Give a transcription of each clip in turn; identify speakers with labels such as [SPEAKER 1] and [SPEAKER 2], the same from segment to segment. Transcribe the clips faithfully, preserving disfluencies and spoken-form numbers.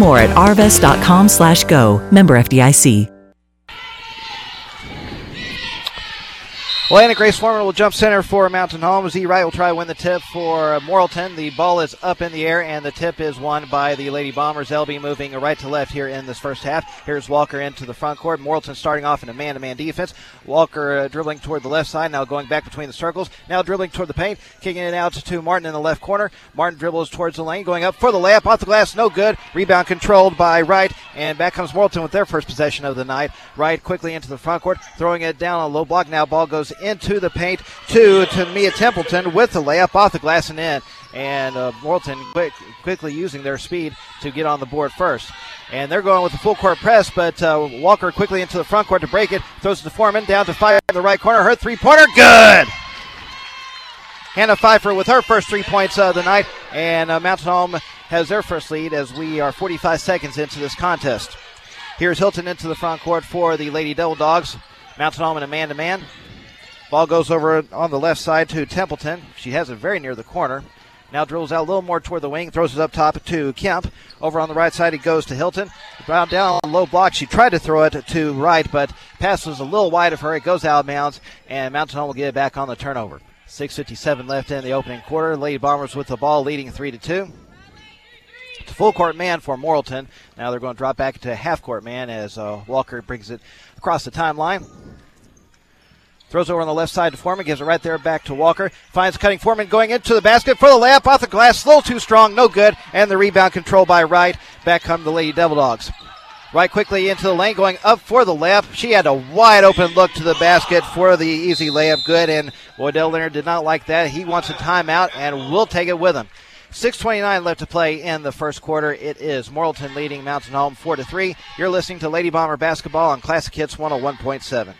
[SPEAKER 1] more at arvest.com slash go. Member F D I C.
[SPEAKER 2] Atlantic Grace Foreman will jump center for Mountain Home. Z Wright will try to win the tip for Morrilton. The ball is up in the air, and the tip is won by the Lady Bombers. They'll be moving right to left here in this first half. Here's Walker into the front court. Morrilton starting off in a man-to-man defense. Walker uh, dribbling toward the left side, now going back between the circles. Now dribbling toward the paint, kicking it out to Martin in the left corner. Martin dribbles towards the lane, going up for the layup. Off the glass, no good. Rebound controlled by Wright, and back comes Morrilton with their first possession of the night. Wright quickly into the front court, throwing it down on a low block. Now ball goes into the paint to, to Mia Templeton with the layup off the glass and in. And uh, Morrilton quick, quickly using their speed to get on the board first. And they're going with a full court press, but uh, Walker quickly into the front court to break it. Throws it to Foreman, down to Pfeiffer in the right corner. Her three-pointer, good! Hannah Pfeiffer with her first three points of the night. And uh, Mountain Home has their first lead as we are forty-five seconds into this contest. Here's Hilton into the front court for the Lady Devil Dogs. Mountain Home in a man-to-man. Ball goes over on the left side to Templeton. She has it very near the corner. Now drills out a little more toward the wing. Throws it up top to Kemp. Over on the right side, it goes to Hilton. Down, down on low block. She tried to throw it to Wright, but pass was a little wide of her. It goes out of bounds, and Mountain Home will get it back on the turnover. six fifty-seven left in the opening quarter. Lady Bombers with the ball leading three to two. It's a full court man for Morrilton. Now they're going to drop back to half court man as uh, Walker brings it across the timeline. Throws over on the left side to Foreman, gives it right there back to Walker. Finds cutting Foreman going into the basket for the layup off the glass. A little too strong, no good. And the rebound controlled by Wright. Back come the Lady Devil Dogs. Wright quickly into the lane, going up for the layup. She had a wide open look to the basket for the easy layup. Good, and Boydell Leonard did not like that. He wants a timeout, and we'll take it with him. six twenty-nine left to play in the first quarter. It is Morrilton leading Mountain Home four to three. You're listening to Lady Bomber Basketball on Classic Hits one oh one point seven.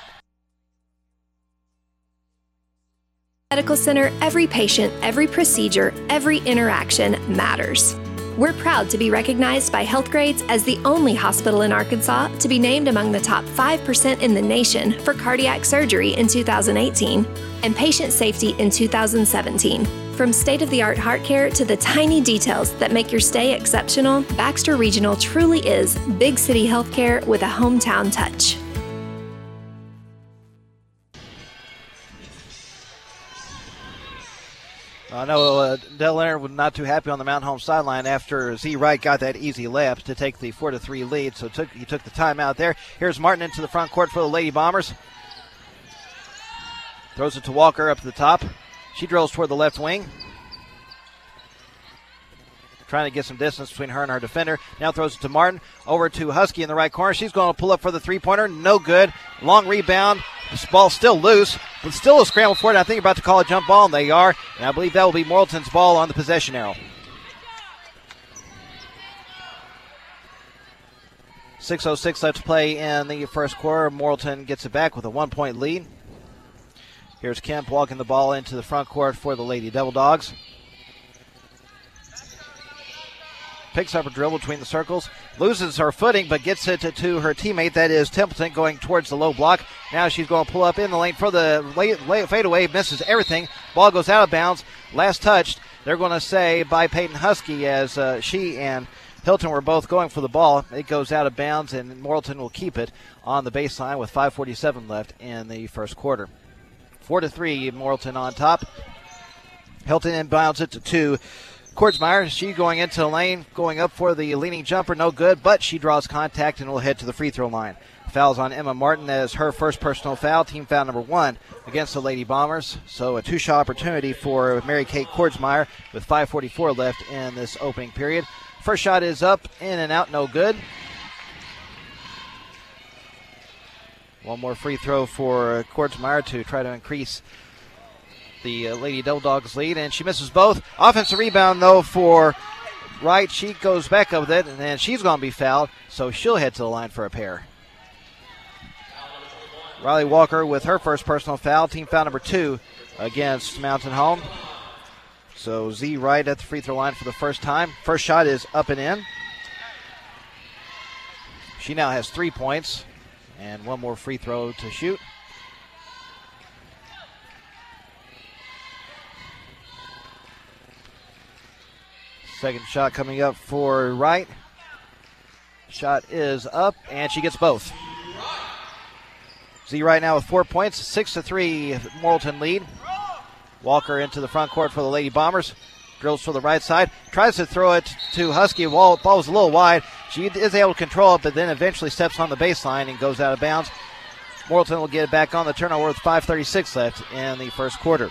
[SPEAKER 3] Medical Center, every patient, every procedure, every interaction matters. We're proud to be recognized by Healthgrades as the only hospital in Arkansas to be named among the top five percent in the nation for cardiac surgery in two thousand eighteen and patient safety in two thousand seventeen. From state-of-the-art heart care to the tiny details that make your stay exceptional, Baxter Regional truly is big city healthcare with a hometown touch.
[SPEAKER 2] I know uh, Dell Leonard was not too happy on the Mountain Home sideline after Z Wright got that easy layup to take the four to three lead, so took, he took the timeout there. Here's Martin into the front court for the Lady Bombers. Throws it to Walker up to the top. She drills toward the left wing. Trying to get some distance between her and her defender. Now throws it to Martin. Over to Husky in the right corner. She's going to pull up for the three-pointer. No good. Long rebound. This ball's still loose, but still a scramble for it. I think about to call a jump ball, and they are. And I believe that will be Morrilton's ball on the possession arrow. six oh six left to play in the first quarter. Morrilton gets it back with a one-point lead. Here's Kemp walking the ball into the front court for the Lady Devil Dogs. Picks up a dribble between the circles, loses her footing, but gets it to, to her teammate, that is Templeton, going towards the low block. Now she's going to pull up in the lane for the late, late fadeaway, misses everything. Ball goes out of bounds. Last touched, they're going to say, by Peyton Husky, as uh, she and Hilton were both going for the ball. It goes out of bounds, and Morrilton will keep it on the baseline with five forty-seven left in the first quarter. Four to three, Morrilton on top. Hilton inbounds it to two. Kordsmeyer, she going into the lane, going up for the leaning jumper, no good, but she draws contact and will head to the free throw line. Fouls on Emma Martin as her first personal foul, team foul number one against the Lady Bombers. So a two-shot opportunity for Mary Kate Kordsmeyer with five forty-four left in this opening period. First shot is up, in and out, no good. One more free throw for Kordsmeyer to try to increase the uh, Lady Devil Dogs lead, and she misses both. Offensive rebound, though, for Wright. She goes back up with it, and then she's going to be fouled, so she'll head to the line for a pair. Riley Walker with her first personal foul, team foul number two against Mountain Home. So Z Wright at the free throw line for the first time. First shot is up and in. She now has three points and one more free throw to shoot. Second shot coming up for Wright. Shot is up, and she gets both. Z right now with four points, six to three Morrilton lead. Walker into the front court for the Lady Bombers. Drills for the right side. Tries to throw it to Husky. Ball, ball was a little wide. She is able to control it, but then eventually steps on the baseline and goes out of bounds. Morrilton will get it back on the turnover with five thirty-six left in the first quarter.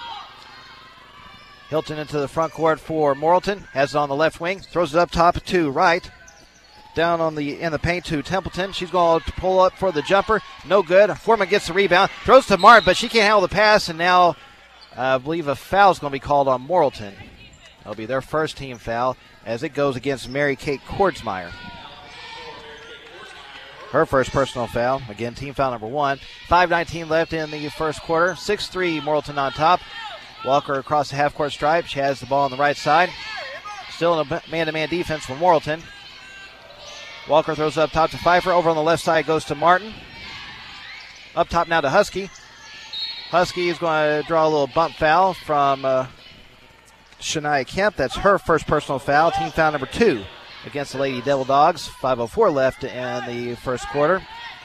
[SPEAKER 2] Hilton into the front court for Morrilton. Has it on the left wing. Throws it up top to right. Down on the in the paint to Templeton. She's going to pull up for the jumper. No good. Foreman gets the rebound. Throws to Martin, but she can't handle the pass, and now uh, I believe a foul is going to be called on Morrilton. It'll be their first team foul as it goes against Mary Kate Kordsmeyer. Her first personal foul. Again, team foul number one. five nineteen left in the first quarter. six three Morrilton on top. Walker across the half-court stripe. She has the ball on the right side. Still in a man-to-man defense for Morrilton. Walker throws up top to Pfeiffer. Over on the left side goes to Martin. Up top now to Husky. Husky is going to draw a little bump foul from uh, Shania Kemp. That's her first personal foul. Team foul number two against the Lady Devil Dogs. five oh four left in the first quarter.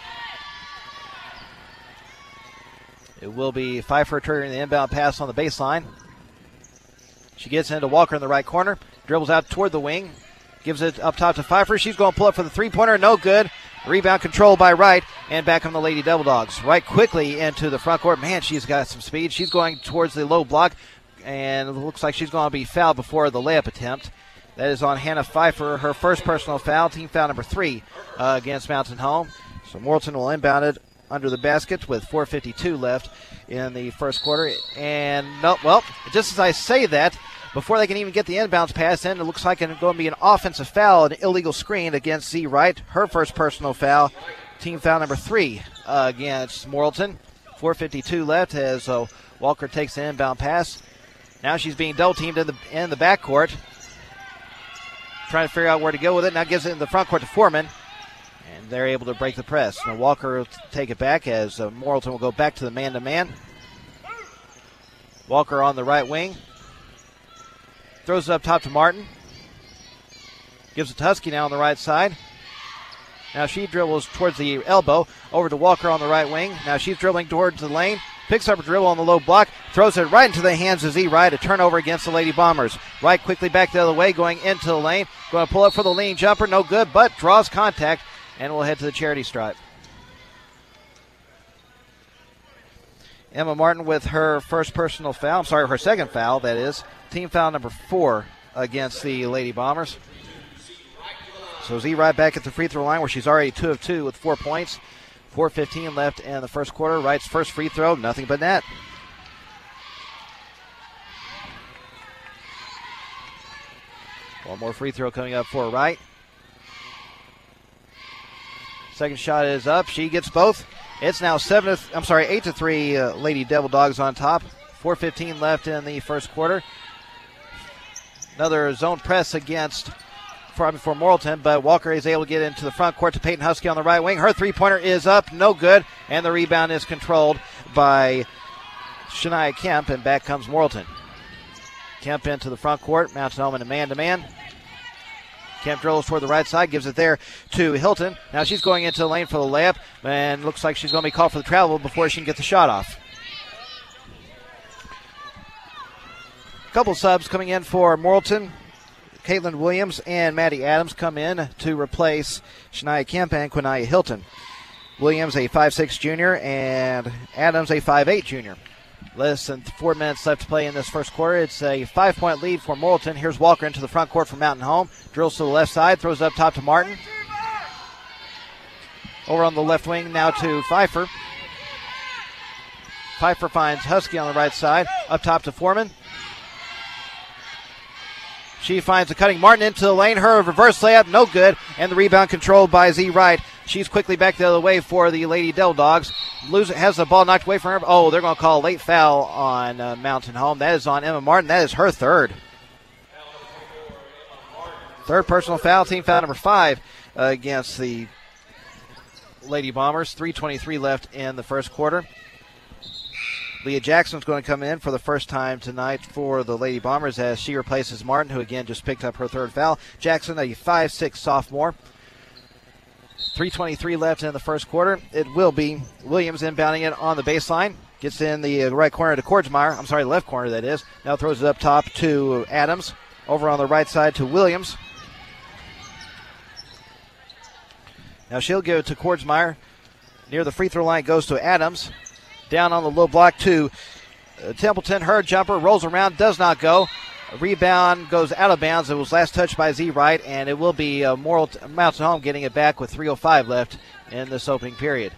[SPEAKER 2] It will be Pfeiffer turning the inbound pass on the baseline. She gets into Walker in the right corner. Dribbles out toward the wing. Gives it up top to Pfeiffer. She's going to pull up for the three-pointer. No good. Rebound controlled by Wright. And back on the Lady Devil Dogs. Wright quickly into the front court. Man, she's got some speed. She's going towards the low block. And it looks like she's going to be fouled before the layup attempt. That is on Hannah Pfeiffer, her first personal foul. Team foul number three uh, against Mountain Home. So Morrilton will inbound it under the basket with four fifty-two left in the first quarter. And, no, well, just as I say that, before they can even get the inbounds pass in, it looks like it's going to be an offensive foul, an illegal screen against Z Wright. Her first personal foul, team foul number three uh, against Morrilton. four fifty-two left as uh, Walker takes the inbound pass. Now she's being double-teamed in the in the backcourt. Trying to figure out where to go with it. Now gives it in the front court to Foreman. And they're able to break the press. Now Walker will take it back as uh, Morrilton will go back to the man-to-man. Walker on the right wing. Throws it up top to Martin. Gives it to Husky now on the right side. Now she dribbles towards the elbow. Over to Walker on the right wing. Now she's dribbling towards the lane. Picks up a dribble on the low block. Throws it right into the hands of Z Wright. A turnover against the Lady Bombers. Wright quickly back the other way, going into the lane. Going to pull up for the lean jumper. No good, but draws contact. And we'll head to the charity stripe. Emma Martin with her first personal foul. I'm sorry, her second foul, that is. Team foul number four against the Lady Bombers. So Z Wright back at the free throw line where she's already two of two with four points. four fifteen left in the first quarter. Wright's first free throw, nothing but net. One more free throw coming up for Wright. Second shot is up. She gets both. It's now seven. To, I'm sorry, eight to three. Uh, Lady Devil Dogs on top. four fifteen left in the first quarter. Another zone press against for, for Morrilton, but Walker is able to get into the front court to Peyton Husky on the right wing. Her three-pointer is up, no good, and the rebound is controlled by Shania Kemp, and back comes Morrilton. Kemp into the front court. Mountain Home in a man-to-man. Kemp drills toward the right side, gives it there to Hilton. Now she's going into the lane for the layup, and looks like she's going to be called for the travel before she can get the shot off. A couple subs coming in for Morrilton. Caitlin Williams and Maddie Adams come in to replace Shania Kemp and Quinaya Hilton. Williams a five six junior and Adams a five eight junior. Less than four minutes left to play in this first quarter. It's a five-point lead for Morrilton. Here's Walker into the front court for Mountain Home. Drills to the left side, throws up top to Martin. Over on the left wing now to Pfeiffer. Pfeiffer finds Husky on the right side. Up top to Foreman. She finds a cutting Martin into the lane. Her reverse layup, no good. And the rebound controlled by Z Wright. She's quickly back the other way for the Lady Devil Dogs. Lose, has the ball knocked away from her. Oh, they're going to call a late foul on uh, Mountain Home. That is on Emma Martin. That is her third. Third personal foul, team foul number five uh, against the Lady Bombers. three twenty-three left in the first quarter. Leah Jackson's going to come in for the first time tonight for the Lady Bombers as she replaces Martin, who again just picked up her third foul. Jackson, a five six sophomore. three twenty-three left in the first quarter. It will be Williams inbounding it on the baseline. Gets in the right corner to Kordsmeyer. I'm sorry, left corner, that is. Now throws it up top to Adams. Over on the right side to Williams. Now she'll give it to Kordsmeyer. Near the free throw line goes to Adams. Down on the low block to uh, Templeton. Her jumper rolls around, does not go. A rebound goes out of bounds. It was last touched by Z Wright, and it will be uh, Morrill Mountain Home getting it back with three oh five left in this opening period.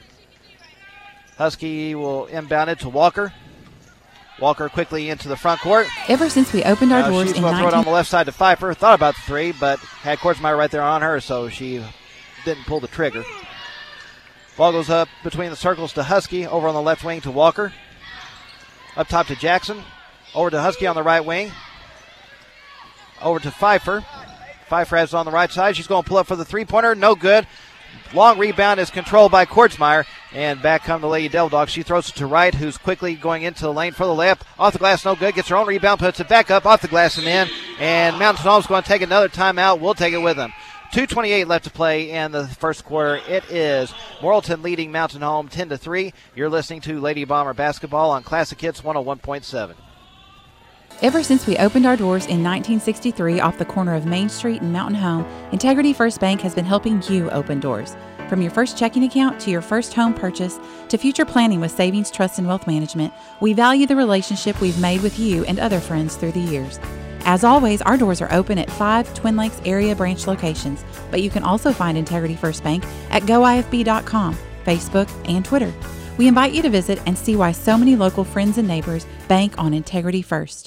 [SPEAKER 2] Husky will inbound it to Walker. Walker quickly into the front court.
[SPEAKER 4] Ever since we opened our
[SPEAKER 2] uh,
[SPEAKER 4] doors
[SPEAKER 2] she's
[SPEAKER 4] in
[SPEAKER 2] going to throw it
[SPEAKER 4] nineteen
[SPEAKER 2] on the left side to Pfeiffer. Thought about the three, but had Kordsmeyer right there on her, so she didn't pull the trigger. Ball goes up between the circles to Husky. Over on the left wing to Walker. Up top to Jackson. Over to Husky on the right wing. Over to Pfeiffer. Pfeiffer has it on the right side. She's going to pull up for the three-pointer. No good. Long rebound is controlled by Kordsmeyer. And back come the Lady Devil Dogs. She throws it to Wright, who's quickly going into the lane for the layup. Off the glass, no good. Gets her own rebound, puts it back up, off the glass and in. And Mountain Home's going to take another timeout. We'll take it with them. two twenty-eight left to play in the first quarter. It is Morrilton leading Mountain Home ten to three. You're listening to Lady Bomber Basketball on Classic Hits one oh one point seven.
[SPEAKER 4] Ever since we opened our doors in nineteen sixty-three off the corner of Main Street and Mountain Home, Integrity First Bank has been helping you open doors. From your first checking account to your first home purchase to future planning with savings, trust, and wealth management, we value the relationship we've made with you and other friends through the years. As always, our doors are open at five Twin Lakes area branch locations, but you can also find Integrity First Bank at go I F B dot com, Facebook, and Twitter. We invite you to visit and see why so many local friends and neighbors bank on Integrity First.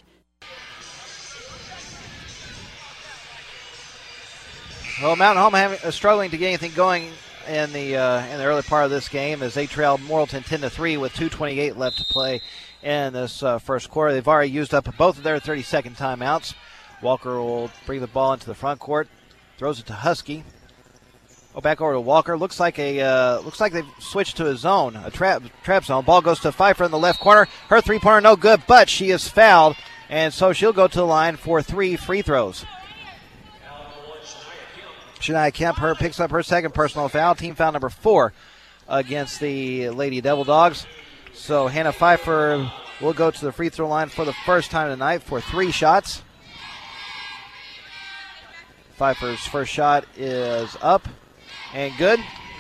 [SPEAKER 2] Well, Mountain Home having, uh, struggling to get anything going in the uh, in the early part of this game as they trail Morrilton ten to three with two twenty-eight left to play in this uh, first quarter. They've already used up both of their thirty-second timeouts. Walker will bring the ball into the front court, throws it to Husky. Oh, back over to Walker. Looks like a uh, looks like they've switched to a zone, a trap trap zone. Ball goes to Pfeiffer in the left corner. Her three-pointer no good, but she is fouled, and so she'll go to the line for three free throws. Shania Kemp her picks up her second personal foul, team foul number four against the Lady Devil Dogs. So Hannah Pfeiffer will go to the free throw line for the first time tonight for three shots. Pfeiffer's first shot is up and good.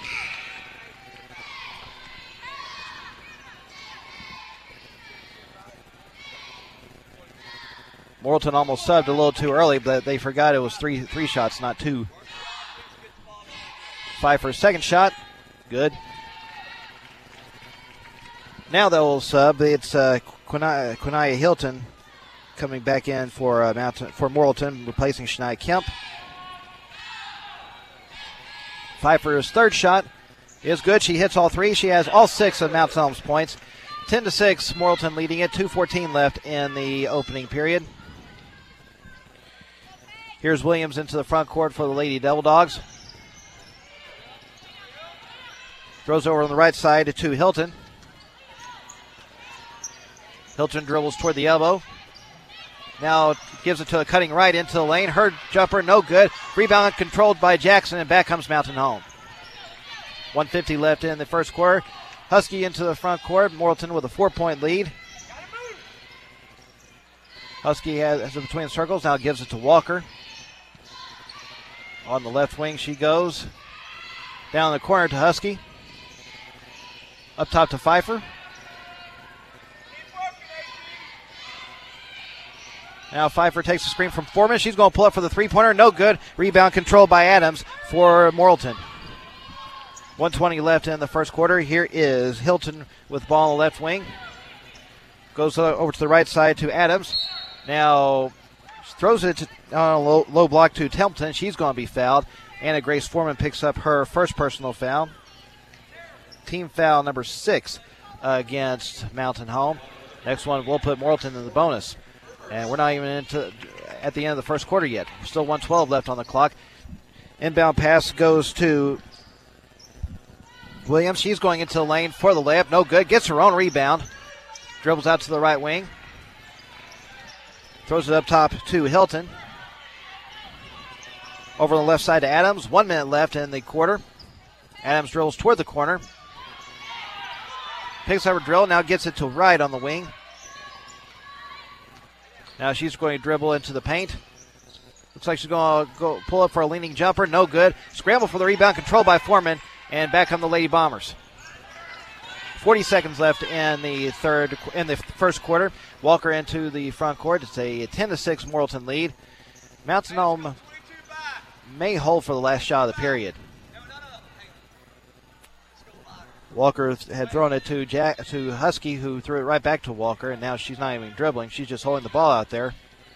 [SPEAKER 2] Morrilton almost subbed a little too early, but they forgot it was three three shots, not two. Pfeiffer's second shot, good. Now they'll sub. It's uh, Quinaya, Quinaya Hilton coming back in for uh, Mountain, for Morrilton, replacing Shania Kemp. Pfeiffer's third shot is good. She hits all three. She has all six of Mount Home's points. ten to six, Morrilton leading it. two fourteen left in the opening period. Here's Williams into the front court for the Lady Devil Dogs. Throws over on the right side to Hilton. Hilton dribbles toward the elbow. Now gives it to a cutting right into the lane. Her jumper, no good. Rebound controlled by Jackson, and back comes Mountain Home. one fifty left in the first quarter. Husky into the front court. Morrilton with a four-point lead. Husky has, has it between the circles. Now gives it to Walker. On the left wing she goes. Down the corner to Husky. Up top to Pfeiffer. Now Pfeiffer takes a screen from Foreman. She's going to pull up for the three-pointer. No good. Rebound controlled by Adams for Morrilton. one twenty left in the first quarter. Here is Hilton with ball on the left wing. Goes over to the right side to Adams. Now throws it to, on a low, low block to Templeton. She's going to be fouled. Anna Grace Foreman picks up her first personal foul. Team foul number six uh, against Mountain Home. Next one will put Morrilton in the bonus. And we're not even into at the end of the first quarter yet. Still one twelve left on the clock. Inbound pass goes to Williams. She's going into the lane for the layup. No good. Gets her own rebound. Dribbles out to the right wing. Throws it up top to Hilton. Over on the left side to Adams. One minute left in the quarter. Adams drills toward the corner. Picks up her drill, now gets it to right on the wing. Now she's going to dribble into the paint. Looks like she's going to go pull up for a leaning jumper. No good. Scramble for the rebound, controlled by Foreman, and back come the Lady Bombers. forty seconds left in the third, in the first quarter. Walker into the front court. It's a ten to six Morrilton lead. Mountain Home may hold for the last shot of the period. Walker had thrown it to Jack, to Husky, who threw it right back to Walker, and now she's not even dribbling. She's just holding the ball out there.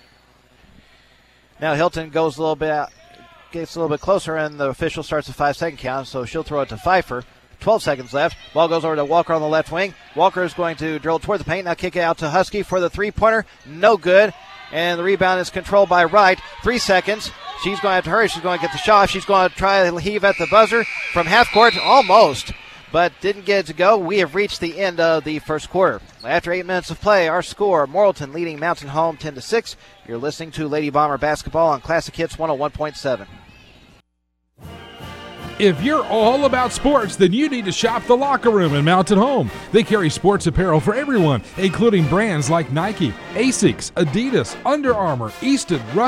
[SPEAKER 2] Now Hilton goes a little bit out, gets a little bit closer, and the official starts a five-second count, so she'll throw it to Pfeiffer. twelve seconds left. Ball goes over to Walker on the left wing. Walker is going to drill toward the paint. Now kick it out to Husky for the three-pointer. No good. And the rebound is controlled by Wright. Three seconds. She's going to have to hurry. She's going to get the shot. She's going to try to heave at the buzzer from half court. Almost, but didn't get it to go. We have reached the end of the first quarter. After eight minutes of play, our score, Morrilton leading Mountain Home ten to six. You're listening to Lady Bomber Basketball on Classic Hits one oh one point seven.
[SPEAKER 5] If you're all about sports, then you need to shop the Locker Room in Mountain Home. They carry sports apparel for everyone, including brands like Nike, Asics, Adidas, Under Armour, Easton, Russ.